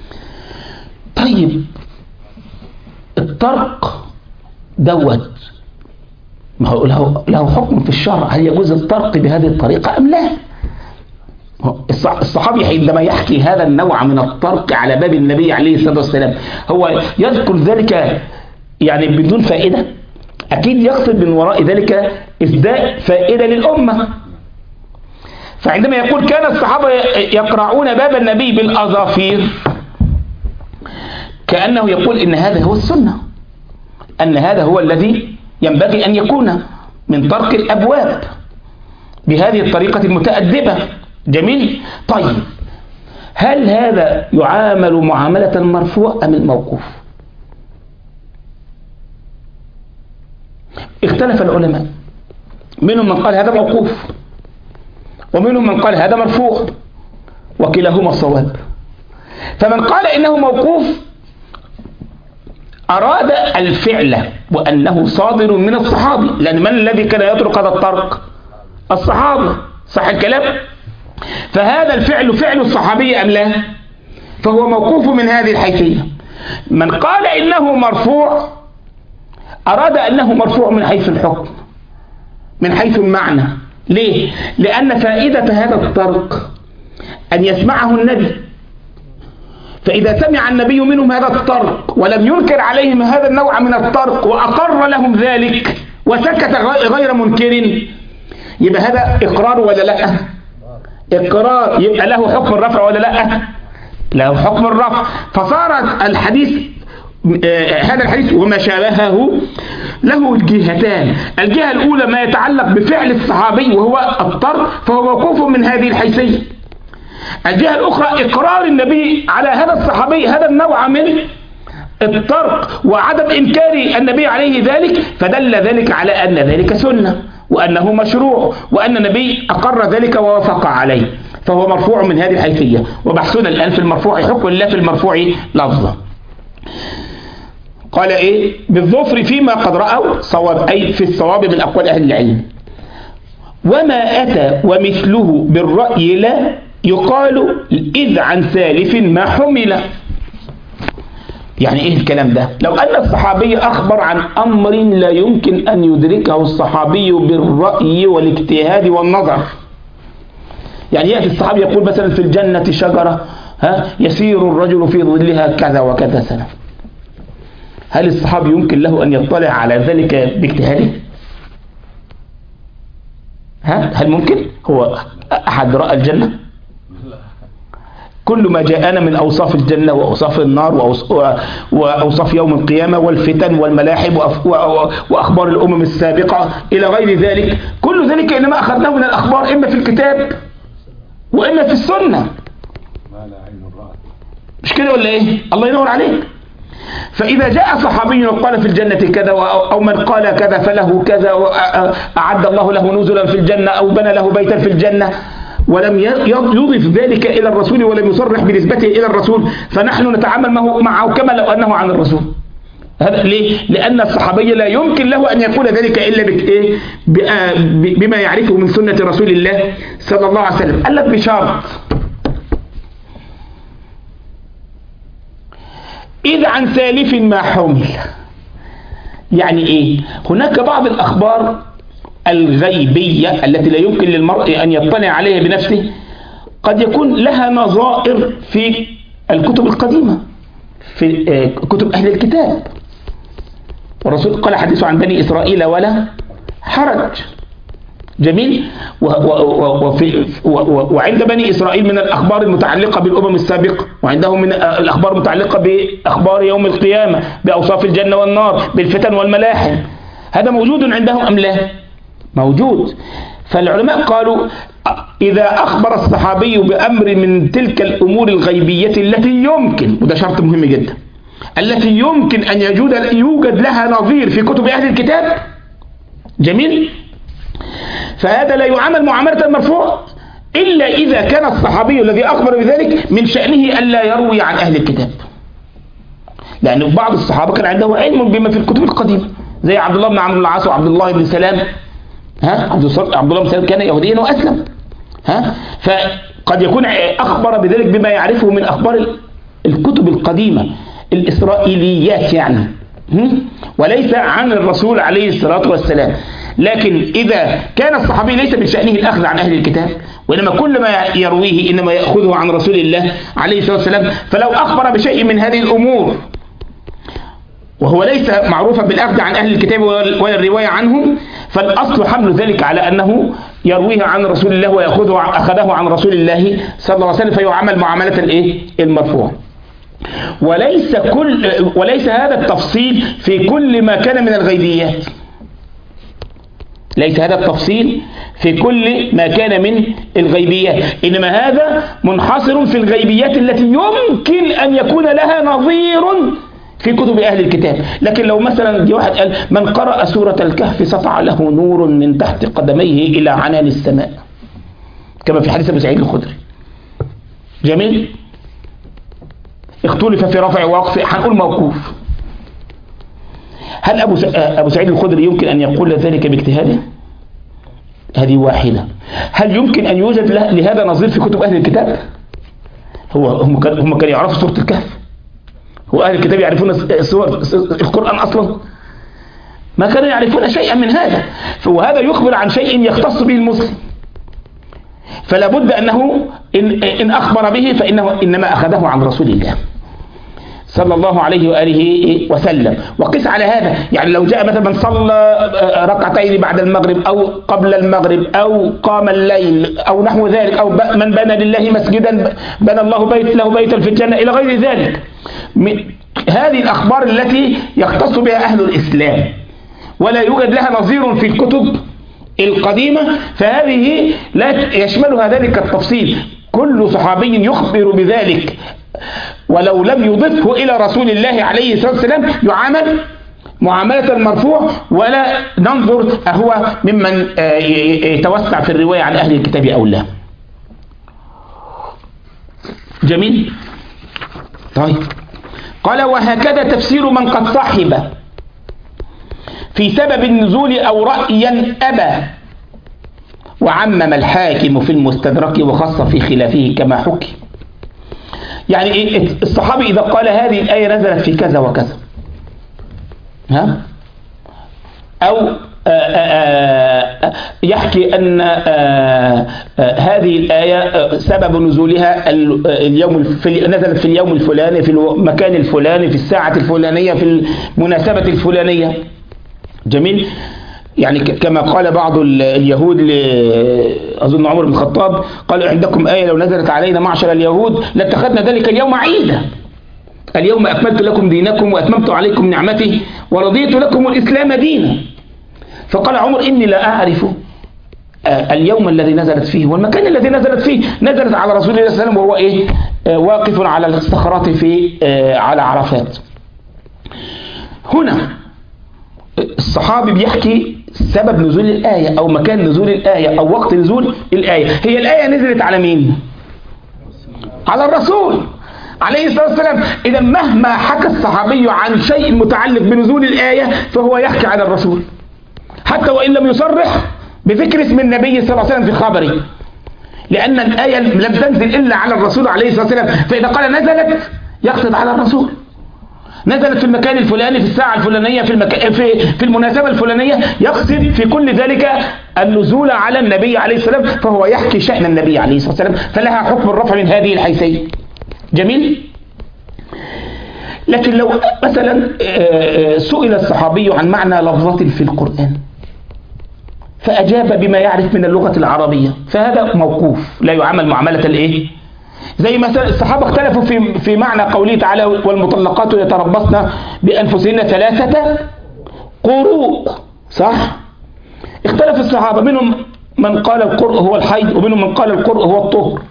طيب الطرق دوت ما هو له حكم في الشرع، هل يجوز الطرق بهذه الطريقة أم لا؟ الصحابي عندما يحكي هذا النوع من الطرق على باب النبي عليه الصلاة والسلام هو يذكر ذلك يعني بدون فائدة؟ أكيد يقصد من وراء ذلك إسداء فائدة للأمة. فعندما يقول كان الصحابة يقرعون باب النبي بالأظافير كأنه يقول إن هذا هو السنة، أن هذا هو الذي ينبغي أن يكون من طرق الأبواب بهذه الطريقة المتأدبة. جميل. طيب هل هذا يعامل معاملة المرفوع أم الموقوف؟ اختلف العلماء، منهم من قال هذا موقوف ومنهم من قال هذا مرفوع، وكلاهما الصواب. فمن قال إنه موقوف أراد الفعل وأنه صادر من الصحابي، لأن من الذي كان يترك هذا الطرق؟ الصحابة، صح الكلام؟ فهذا الفعل فعل الصحابي أم لا؟ فهو موقوف من هذه الحيثية. من قال إنه مرفوع أراد أنه مرفوع من حيث الحكم، من حيث المعنى. ليه؟ لأن فائدة هذا الطرق أن يسمعه النبي، فإذا سمع النبي منهم هذا الطرق ولم ينكر عليهم هذا النوع من الطرق وأقر لهم ذلك وسكت غير منكر، يبقى هذا إقرار ولا لا؟ إقرار، يبقى له حكم الرفع ولا لا؟ له حكم الرفع. فصار الحديث هذا الحديث وما شابهه له جهتان. الجهة الأولى ما يتعلق بفعل الصحابي وهو الطرق، فهو موقوف من هذه الحيثية. الجهة الأخرى إقرار النبي على هذا الصحابي هذا النوع من الطرق وعدم إنكار النبي عليه ذلك، فدل ذلك على أن ذلك سنة وأنه مشروع وأن النبي أقر ذلك ووافق عليه، فهو مرفوع من هذه الحيثية. وبحثنا الآن في المرفوع حكم لا في المرفوع لفظا. قال إيه؟ بالظفر فيما قد رأوا صواب، أي في الصواب من أقوال أهل العلم. وما أتى ومثله بالرأي لا يقال إذ عن سالف ما حمل. يعني إيه الكلام ده؟ لو أن الصحابي أخبر عن أمر لا يمكن أن يدركه الصحابي بالرأي والاجتهاد والنظر، يعني يأتي الصحابي يقول مثلا في الجنة شجرة يسير الرجل في ظلها كذا وكذا سنة، هل الصحابي يمكن له أن يطلع على ذلك باجتهاده؟ هل ممكن؟ هو أحد رأى الجنة؟ كل ما جاءنا من أوصاف الجنة وأوصاف النار وأوصاف يوم القيامة والفتن والملاحم وأخبار الأمم السابقة إلى غير ذلك، كل ذلك إنما أخذناه من الأخبار إما في الكتاب وإما في السنة، مش كده ولا إيه؟ الله ينور عليك. فإذا جاء صحابي وقال في الجنة كذا أو من قال كذا فله كذا وأعد الله له نزلا في الجنة أو بنى له بيتا في الجنة ولم يضيف ذلك إلى الرسول ولم يصرح بنسبته إلى الرسول، فنحن نتعامل معه كما لو أنه عن الرسول. هذا ليه؟ لأن الصحابي لا يمكن له أن يقول ذلك إلا بما يعرفه من سنة رسول الله صلى الله عليه وسلم. قال لك بشرط إذ عن سالف ما حمل. يعني إيه؟ هناك بعض الأخبار الغيبية التي لا يمكن للمرء أن يطلع عليها بنفسه قد يكون لها نظائر في الكتب القديمة، في كتب أهل الكتاب. والرسول قال حديث عن بني إسرائيل ولا حرج. جميل. وعند بني إسرائيل من الأخبار المتعلقة بالأمم السابقة، وعندهم من الأخبار المتعلقة بأخبار يوم القيامة، بأوصاف الجنة والنار، بالفتن والملاحم. هذا موجود عندهم أم لا؟ موجود. فالعلماء قالوا إذا أخبر الصحابي بأمر من تلك الأمور الغيبية التي يمكن، وده شرط مهم جدا، التي يمكن أن يوجد لها نظير في كتب أهل الكتاب، جميل، فهذا لا يعامل معاملة المرفوع إلا إذا كان الصحابي الذي أخبر بذلك من شأنه ألا يروي عن أهل الكتاب، لأن بعض الصحابة كان عنده علم بما في الكتب القديمة، زي عبد الله بن عمرو بن العاص وعبد الله بن سلام. عبد الله بن سلام كان يهوديا وأسلم. فقد يكون أخبر بذلك بما يعرفه من أخبار الكتب القديمة الإسرائيليات يعني، وليس عن الرسول عليه الصلاة والسلام. لكن إذا كان الصحابي ليس من شأنه الأخذ عن أهل الكتاب، وإنما كل ما يرويه إنما يأخذه عن رسول الله عليه الصلاة والسلام، فلو أخبر بشيء من هذه الأمور وهو ليس معروفا بالأخذ عن أهل الكتاب ولا الرواية عنهم، فالأصل حمل ذلك على أنه يرويه عن رسول الله وأخذه عن رسول الله صلى الله عليه وسلم، فيعامل معاملة المرفوع. وليس هذا التفصيل في كل ما كان من الغيبيات، ليس هذا التفصيل في كل ما كان من الغيبيات، إنما هذا منحصر في الغيبيات التي يمكن أن يكون لها نظير في كتب أهل الكتاب. لكن لو مثلا جه واحد قال من قرأ سورة الكهف سطع له نور من تحت قدميه إلى عنان السماء، كما في حديث أبو سعيد الخدري، جميل، اختلف في رفع ووقف، هنقول موقوف. هل أبو سعيد الخدري يمكن أن يقول ذلك باجتهاده؟ هذه واحدة. هل يمكن أن يوجد لهذا نظير في كتب أهل الكتاب؟ هم كانوا يعرفوا سورة الكهف؟ هو أهل الكتاب يعرفون سور القرآن أصلا؟ ما كانوا يعرفون شيئا من هذا. وهذا يخبر عن شيء يختص به المسلم، فلا بد أنه إن أخبر به فإنه إنما أخذه عن رسول الله صلى الله عليه وآله وسلم. وقس على هذا، يعني لو جاء مثلا من صلى ركعتين بعد المغرب أو قبل المغرب أو قام الليل أو نحو ذلك، أو من بنى لله مسجدا بنى الله له بيتا في الجنة إلى غير ذلك، هذه الأخبار التي يختص بها أهل الإسلام ولا يوجد لها نظير في الكتب القديمة، فهذه لا يشملها ذلك التفصيل. كل صحابي يخبر بذلك ولو لم يضفه إلى رسول الله عليه الصلاة والسلام يعامل معاملة المرفوع، ولا ننظر أهو ممن يتوسع في الرواية عن أهل الكتاب أو لا. جميل. طيب، قال وهكذا تفسير من قد صحب في سبب النزول أو رأيا أبى، وعمم الحاكم في المستدرك وخص في خلافه كما حكي. يعني الصحابي إذا قال هذه الآية نزلت في كذا وكذا، أو يحكي أن هذه الآية سبب نزولها نزلت في اليوم الفلاني في المكان الفلاني في الساعة الفلانية في المناسبة الفلانية. جميل. يعني كما قال بعض اليهود أظن عمر بن الخطاب، قال عندكم آية لو نزلت علينا معشر اليهود لاتخذنا ذلك اليوم عيدا، اليوم أكملت لكم دينكم وأتممت عليكم نعمتي ورضيت لكم الإسلام دينا. فقال عمر إني لا أعرف اليوم الذي نزلت فيه والمكان الذي نزلت فيه. نزلت على رسول الله صلى الله عليه وسلم وهو واقف على الصخرات على عرفات. هنا الصحابي بيحكي سبب نزول الآية أو مكان نزول الآية أو وقت نزول الآية. هي الآية نزلت على مين؟ على الرسول عليه الصلاة والسلام. إذا مهما حكى الصحابي عن شيء متعلق بنزول الآية فهو يحكي عن الرسول، حتى وإن لم يصرح بذكر اسم النبي صلى الله عليه وسلم في خبره، لأن الآية لم تنزل إلا على الرسول عليه الصلاة والسلام. فإذا قال نزلت يقصد على الرسول، نزلت في المكان الفلاني في الساعة الفلانية في المناسبة الفلانية، يقصد في كل ذلك النزول على النبي عليه الصلاة والسلام، فهو يحكي شأن النبي عليه الصلاة والسلام، فلها حكم الرفع من هذه الحيثية. جميل. لكن لو مثلا سئل الصحابي عن معنى لفظة في القرآن فأجاب بما يعرف من اللغة العربية، فهذا موقوف لا يعامل معاملة الإيه؟ زي مثلا الصحابة اختلفوا في معنى قوله تعالى والمطلقات يتربصن بأنفسهن 3 قروء، صح؟ اختلف الصحابة، منهم من قال القرء هو الحيض ومنهم من قال القرء هو الطهر،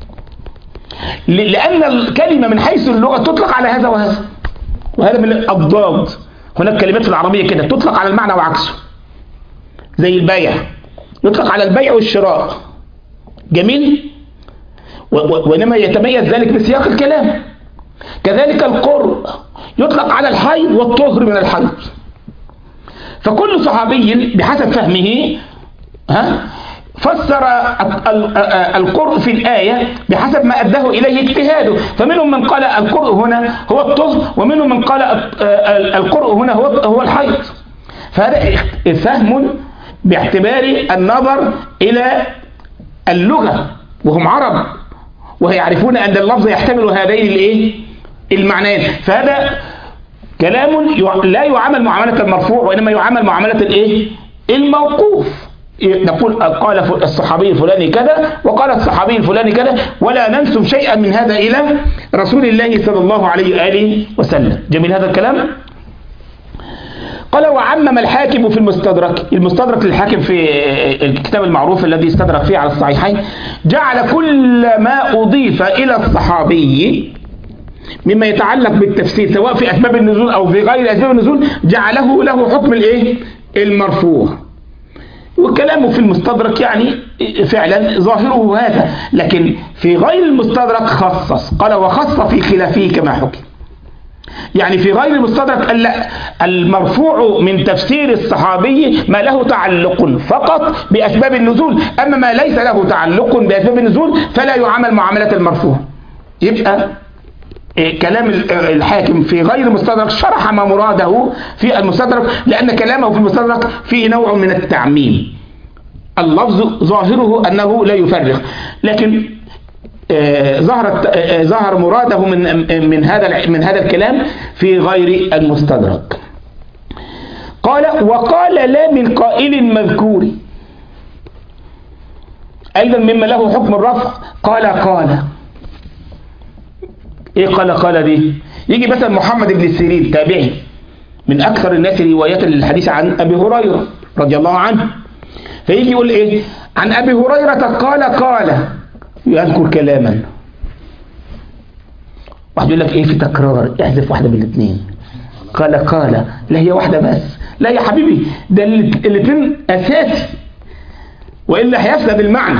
لأن الكلمة من حيث اللغة تطلق على هذا وهذا، وهذا من الأضداد. هناك كلمات في العربية كده تطلق على المعنى وعكسه، زي البيع يطلق على البيع والشراء. جميل. وإنما يتميز ذلك بسياق الكلام. كذلك القرء يطلق على الحيض والطهر من الحيض. فكل صحابي بحسب فهمه فسر القرء في الآية بحسب ما أداه إليه اجتهاده. فمنهم من قال القرء هنا هو الطهر، ومنهم من قال القرء هنا هو الحيض. فهذا فهم باعتبار النظر إلى اللغة، وهم عرب ويعرفون أن اللفظ يحتمل هذين المعنيين. فهذا كلام لا يعامل معاملة المرفوع، وإنما يعامل معاملة الموقوف. نقول قال الصحابي الفلاني كذا وقال الصحابي الفلاني كذا، ولا ننسب شيئا من هذا إلى رسول الله صلى الله عليه وآله وسلم. جميل هذا الكلام. قال وعمم الحاكم في المستدرك للحاكم في الكتاب المعروف الذي استدرك فيه على الصحيحين، جعل كل ما أضيف إلى الصحابي مما يتعلق بالتفسير سواء في أسباب النزول أو في غير أسباب النزول له حكم المرفوع. وكلامه في المستدرك يعني فعلا ظاهره هذا، لكن في غير المستدرك خصص، قال وخص في خلافه كما حكي. يعني في غير المستدرك قال لا، المرفوع من تفسير الصحابي ما له تعلق فقط بأسباب النزول، أما ما ليس له تعلق بأسباب النزول فلا يعامل معاملة المرفوع. يبقى كلام الحاكم في غير المستدرك شرح ما مراده في المستدرك، لأن كلامه في المستدرك فيه نوع من التعميم، اللفظ ظاهره أنه لا يفرق، لكن ظهر مراده من هذا الكلام في غير المستدرك. قال وقال لا من قائل مذكور، أيضا مما له حكم الرفع. قال ايه قال دي؟ يجي مثلا محمد بن سيرين تابعي من أكثر الناس رواية للحديث عن أبي هريرة رضي الله عنه، فيجي يقول ايه عن أبي هريرة قال يذكر كلاما، واحد يقول لك ايه في تكرار، احذف واحدة من الاثنين، قال لا هي واحدة بس، لا يا حبيبي ده الاثنين أساسي وإلا هيفسد المعنى،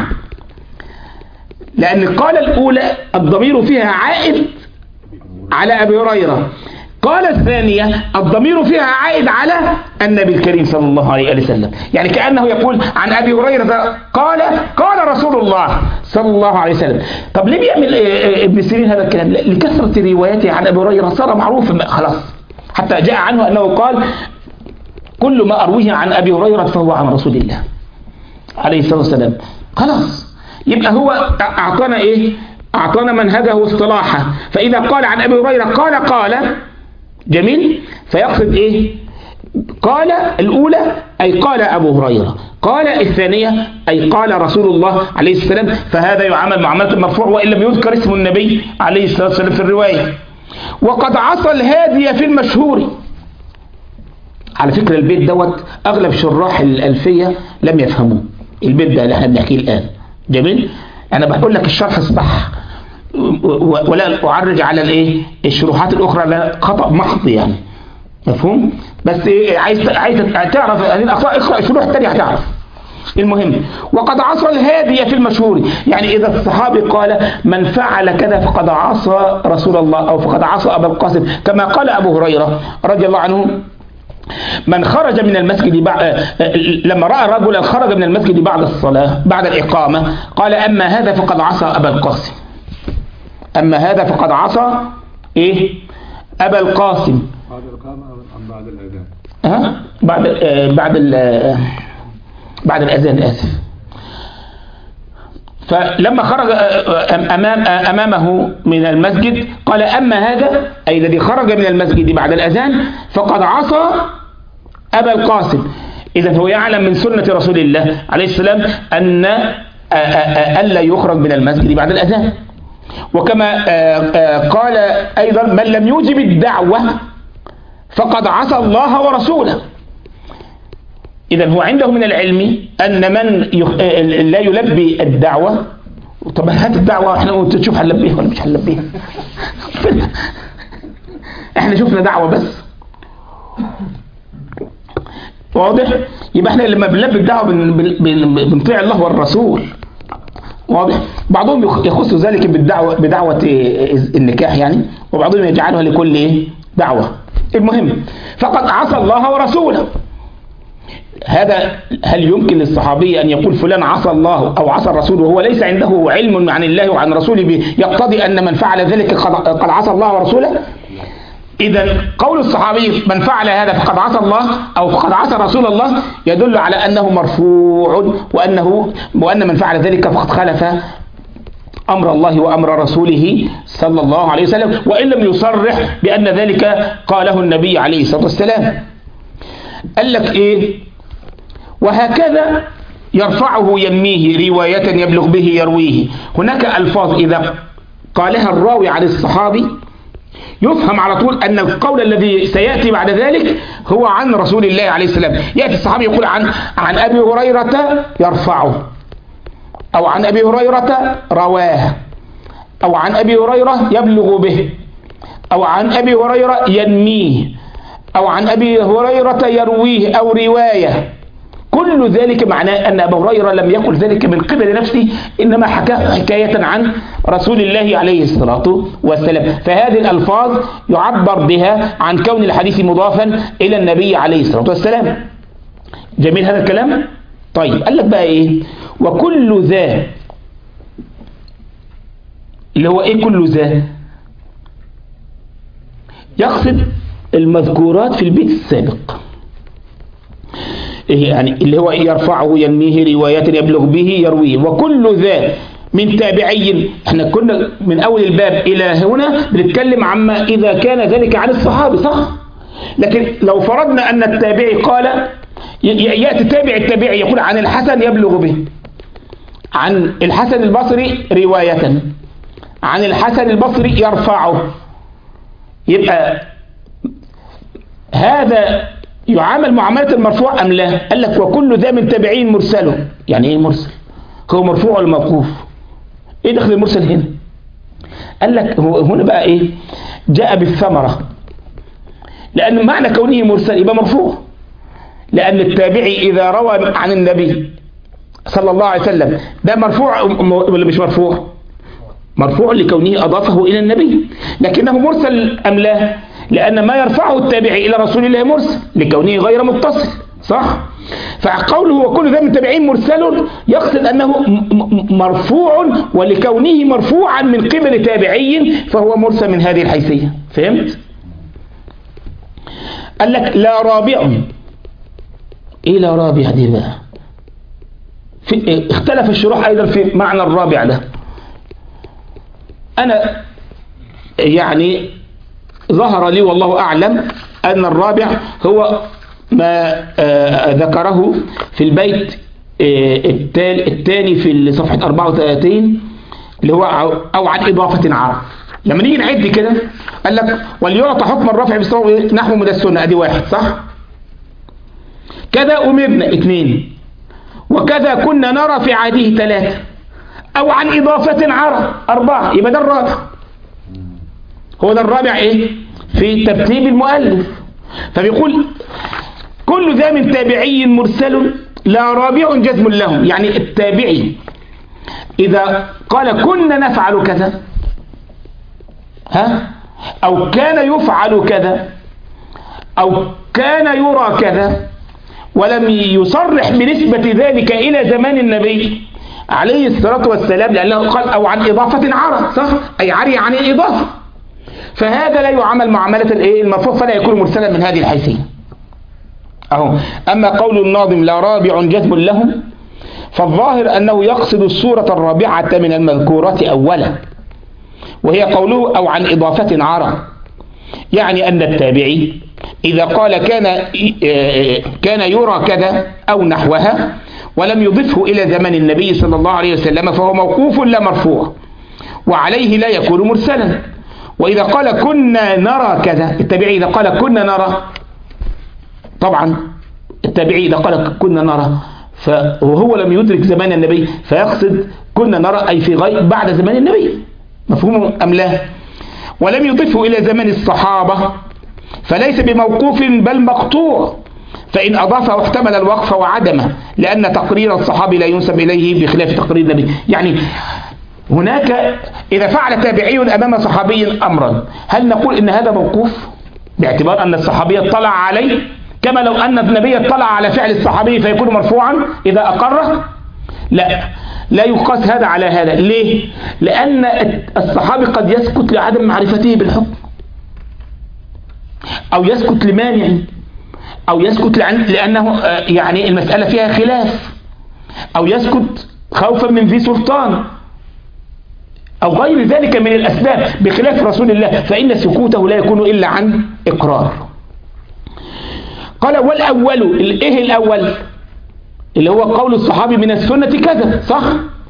لأن قال الأولى الضمير فيها عائد على أبي هريرة، قال الثانية الضمير فيها عائد على النبي الكريم صلى الله عليه وسلم، يعني كأنه يقول عن أبي هريرة قال رسول الله صلى الله عليه وسلم. طب ليه بيعمل ابن سيرين هذا الكلام؟ لكثرة رواياته عن أبي هريرة صار معروف خلاص، حتى جاء عنه أنه قال كل ما أرويه عن أبي هريرة فهو عن رسول الله عليه الصلاة والسلام. خلاص يبقى هو أعطانا إيه؟ أعطانا منهجه اصطلاحا، فإذا قال عن أبي هريرة قال جميل، فيقصد إيه؟ قال الأولى أي قال أبو هريرة، قال الثانية أي قال رسول الله عليه الصلاة والسلام، فهذا يعامل معاملة المرفوع وإن لم يذكر اسم النبي عليه الصلاة والسلام في الرواية. وقد عصى الهادي في المشهور. على فكرة البيت دوت أغلب شراح الألفية لم يفهموه، البيت ده اللي احنا بنحكيه الآن جميل. أنا بقول لك الشرح الصح ولا أعرج على الايه الشروحات الأخرى، لا خطأ محض يعني، مفهوم؟ بس ايه عايز تعرف هذه الأخطاء اقرأ الشروح التانية هتعرف. المهم وقد عصى الهادي في المشهور، يعني إذا الصحابي قال من فعل كذا فقد عصى رسول الله أو فقد عصى أبا القاسم، كما قال أبو هريرة رضي الله عنه من خرج من المسجد لما رأى رجلا خرج من المسجد بعد الصلاة بعد الإقامة قال أما هذا فقد عصى أبا القاسم، أما هذا فقد عصى إيه أبا القاسم. بعد الإقامة أم بعد الأذان؟ بعد الأذان آسف. فلما خرج أمامه من المسجد قال أما هذا أي الذي خرج من المسجد بعد الأذان فقد عصى أبا القاسم. إذن هو يعلم من سنة رسول الله عليه السلام أن ألا يخرج من المسجد بعد الأذان. وكما قال أيضا من لم يوجب الدعوة فقد عصى الله ورسوله. إذن هو عنده من العلم أن من لا يلبي الدعوة، طب هات الدعوة احنا تشوف هنلبيها ولا مش هنلبيها احنا شفنا دعوة بس واضح. يبقى احنا لما بنلبي الدعوة بنطيع الله والرسول واضح. بعضهم يخص ذلك بدعوة النكاح يعني، وبعضهم يجعلها لكل دعوة. المهم فقد عصى الله ورسوله. هذا هل يمكن للصحابي أن يقول فلان عصى الله أو عصى الرسول وهو ليس عنده علم عن الله وعن رسوله يقتضي أن من فعل ذلك قد عصى الله ورسوله؟ إذا قول الصحابي من فعل هذا فقد عصى الله أو فقد عصى رسول الله يدل على أنه مرفوع، وأن من فعل ذلك فقد خالف أمر الله وأمر رسوله صلى الله عليه وسلم، وإن لم يصرح بأن ذلك قاله النبي عليه الصلاة والسلام. قال لك إيه؟ وهكذا يرفعه ينميه رواية يبلغ به يرويه. هناك ألفاظ إذا قالها الراوي عن الصحابي يفهم على طول أن القول الذي سيأتي بعد ذلك هو عن رسول الله عليه السلام. يأتي الصحابي يقول عن أبي هريرة يرفعه، أو عن أبي هريرة رواه، أو عن أبي هريرة يبلغ به، أو عن أبي هريرة ينميه، أو عن أبي هريرة يرويه أو رواية. كل ذلك معناه أن أبا هريرة لم يقل ذلك من قبل نفسه، إنما حكى حكاية عن رسول الله عليه الصلاة والسلام. فهذه الألفاظ يعبر بها عن كون الحديث مضافا إلى النبي عليه الصلاة والسلام. جميل هذا الكلام؟ طيب قال لك بقى إيه؟ وكل ذا، اللي هو إيه كل ذا؟ يقصد المذكورات في البيت السابق، يعني اللي هو يرفعه ينميه روايات يبلغ به يرويه. وكل ذا من تابعي، احنا كنا من اول الباب الى هنا بنتكلم عما اذا كان ذلك عن الصحابي، صح؟ لكن لو فرضنا ان التابعي قال، ياتي تابع التابعي يقول عن الحسن يبلغ به، عن الحسن البصري رواية، عن الحسن البصري يرفعه، يبقى هذا يعامل معاملة المرفوع أم لا؟ قال لك وكل ذا من تابعين مرسله. يعني إيه مرسل؟ هو مرفوع ولا موقوف؟ إيه دخل المرسل هنا؟ قال لك هو هنا بقى إيه؟ جاء بالثمرة، لأن معنى كونه مرسل يبقى مرفوع، لأن التابعي إذا روى عن النبي صلى الله عليه وسلم ده مرفوع ولا مش مرفوع؟ مرفوع لكونه أضافه إلى النبي، لكنه مرسل أم لا؟ لأن ما يرفعه التابعي إلى رسول الله مرسل لكونه غير متصل، صح؟ فقوله وكل ذا من تابعين مرسل يقصد أنه مرفوع، ولكونه مرفوعا من قبل تابعي فهو مرسل من هذه الحيثية. فهمت؟ قال لك لا رابع. إيه لا رابع دي بقى؟ اختلف الشروح أيضا في معنى الرابع ده. أنا يعني ظهر لي والله أعلم أن الرابع هو ما ذكره في البيت الثاني في صفحة 34 اللي هو أو عن إضافة عرض. لما نيجي نعد كده قال لك وليعطى حكم الرفع بسبب نحو من السنة، أدي واحد، صح؟ كذا أمرنا، اثنين، وكذا كنا نرى في عهده، ثلاثة، أو عن إضافة عرض، أربعة. يبقى ده الرابع. هو ده الرابع إيه؟ في ترتيب المؤلف. فبيقول كل ذا من تابعي مرسل لا رابع جزم لهم. يعني التابعي إذا قال كنا نفعل كذا، أو كان يفعل كذا، أو كان يرى كذا، ولم يصرح بنسبة ذلك إلى زمان النبي عليه الصلاة والسلام، لأنه قال أو عن إضافة عرض، صح؟ أي عري عن الإضافة، فهذا لا يعامل معاملة المرفوع، فلا يكون مرسلا من هذه الحيثية. أما قول الناظم لا رابع جزم لهم، فالظاهر أنه يقصد الصورة الرابعة من المذكورات أولا، وهي قوله أو عن إضافة عرض. يعني أن التابعي إذا قال كان يرى كذا أو نحوها ولم يضفه إلى زمن النبي صلى الله عليه وسلم فهو موقوف لا مرفوع، وعليه لا يكون مرسلا. وإذا قال كنا نرى كذا، التابعي إذا قال كنا نرى، طبعا التابعي إذا قال كنا نرى وهو لم يدرك زمان النبي فيقصد كنا نرى أي في بعد زمان النبي، مفهوم أم لا؟ ولم يضفه إلى زمن الصحابة فليس بموقوف بل مقطوع، فإن أضافه احتمل الوقف وعدمه، لأن تقرير الصحابي لا ينسب إليه بخلاف تقرير النبي. يعني هناك إذا فعل تابعي أمام صحابي أمرا، هل نقول إن هذا موقوف باعتبار أن الصحابي اطلع عليه، كما لو أن النبي اطلع على فعل الصحابي فيكون مرفوعا إذا أقره؟ لا يقاس هذا على هذا. ليه؟ لأن الصحابي قد يسكت لعدم معرفته بالحكم، أو يسكت لمانع، أو يسكت لأنه يعني المسألة فيها خلاف، أو يسكت خوفا من ذي سلطان، أو غير ذلك من الأسباب بخلاف رسول الله، فإن سكوته لا يكون إلا عن إقرار. قال والأول، إيه الأول؟ اللي هو قول الصحابي من السنة كذا، صح؟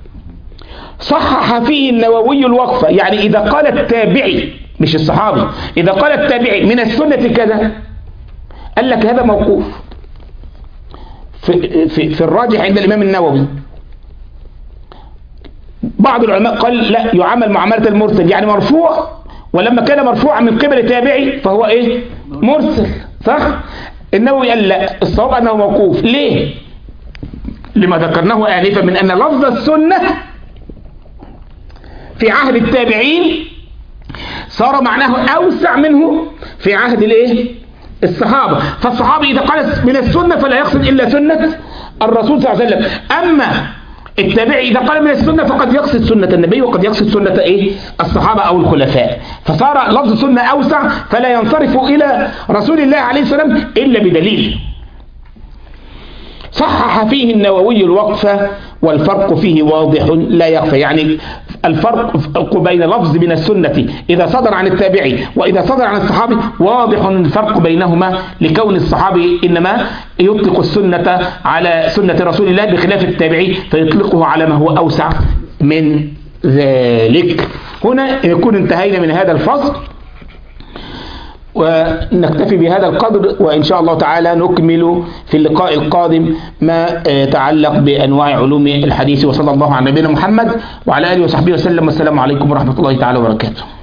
صحح فيه النووي الوقفة. يعني إذا قال التابعي مش الصحابي، إذا قال التابعي من السنة كذا قال لك هذا موقوف في الراجح عند الإمام النووي. بعض العلماء قال لا، يعامل معاملة المرسل، يعني مرفوع، ولما كان مرفوعا من قبل تابعي فهو إيه؟ مرسل، صح؟ النووي قال لا، الصواب أنه موقوف. ليه؟ لما ذكرناه آنفا من أن لفظ السنة في عهد التابعين صار معناه أوسع منه في عهد الصحابة. فالصحابي إذا قال من السنة فلا يقصد إلا سنة الرسول صلى الله عليه وسلم، أما التابعي إذا قال من السنة فقد يقصد سنة النبي وقد يقصد سنة الصحابة أو الخلفاء. فصار لفظ السنة أوسع، فلا ينصرف إلى رسول الله عليه السلام إلا بدليل. صحح فيه النووي الوقف والفرق فيه واضح لا يخفى، يعني الفرق بين لفظ من السنة إذا صدر عن التابعي وإذا صدر عن الصحابي واضح الفرق بينهما، لكون الصحابي إنما يطلق السنة على سنة رسول الله بخلاف التابعي فيطلقه على ما هو أوسع من ذلك. هنا يكون انتهينا من هذا الفصل، ونكتفي بهذا القدر، وإن شاء الله تعالى نكمل في اللقاء القادم ما يتعلق بأنواع علوم الحديث. وصلى الله على نبينا محمد وعلى آله وصحبه وسلم، والسلام عليكم ورحمة الله تعالى وبركاته.